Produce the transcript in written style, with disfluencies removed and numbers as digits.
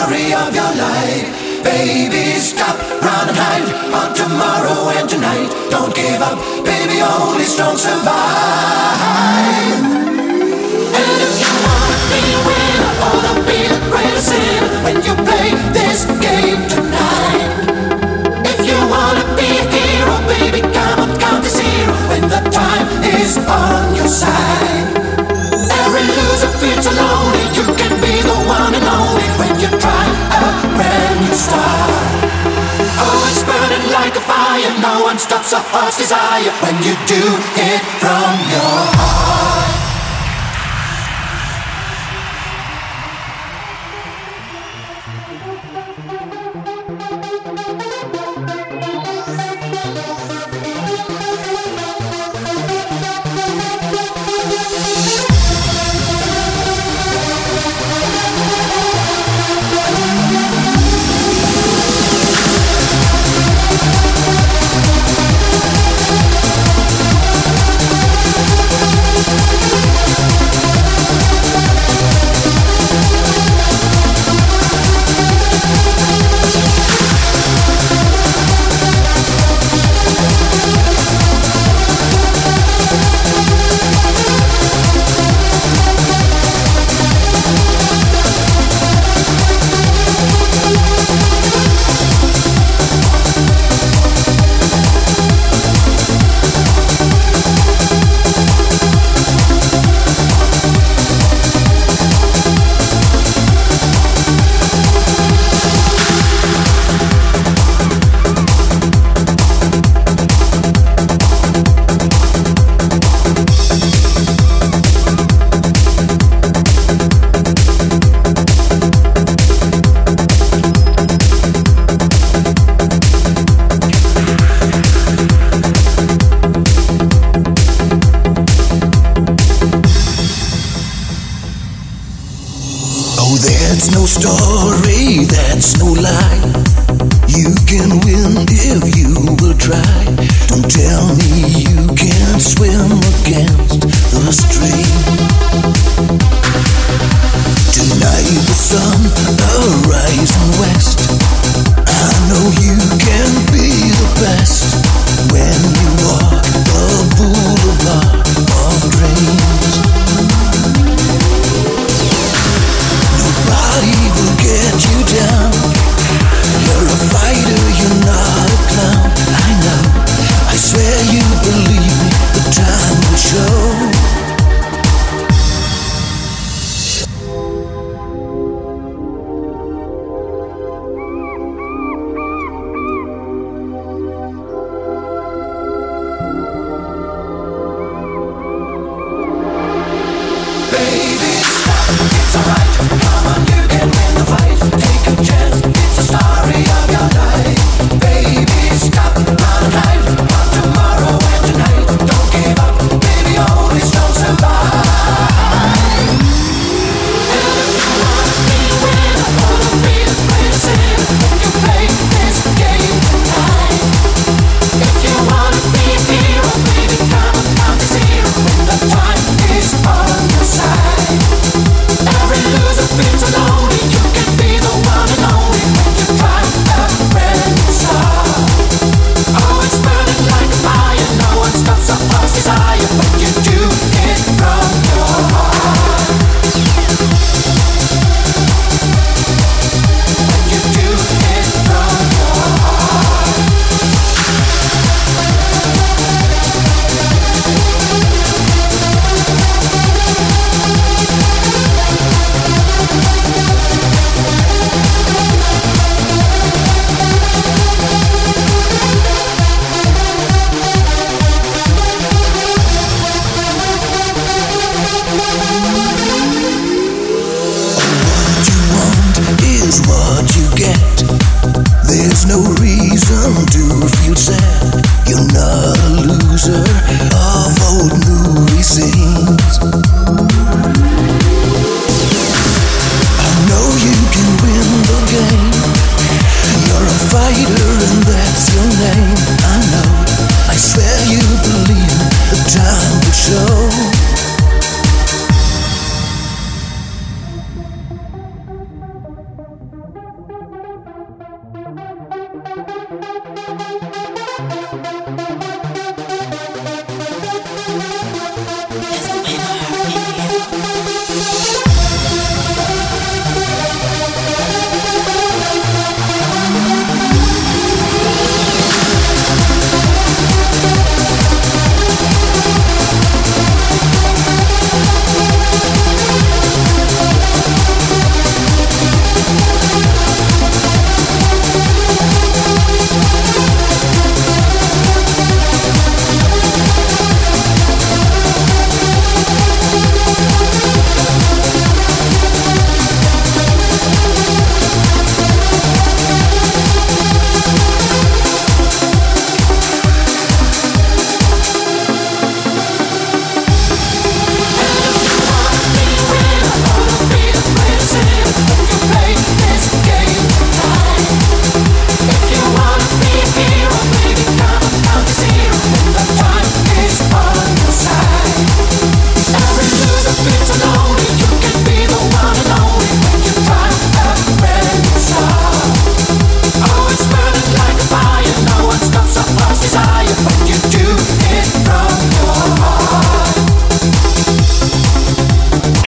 story of your life. Baby, stop, run and hide on tomorrow and tonight. Don't give up, baby, only strong survive. And if you wanna be a winner, wanna be the greatest sinner, when you play this game tonight. If you wanna be a hero, baby, come on, count to zero when the time is on your side. Every loser feels alone, and you can be the one and only when you try a brand new start. Oh, it's burning like a fire, no one stops a heart's desire when you do it from your heart. That's no story, that's no lie. You can win if you will try. Don't tell me you can't swim against the stream. Tonight the sun, the rising west. I know you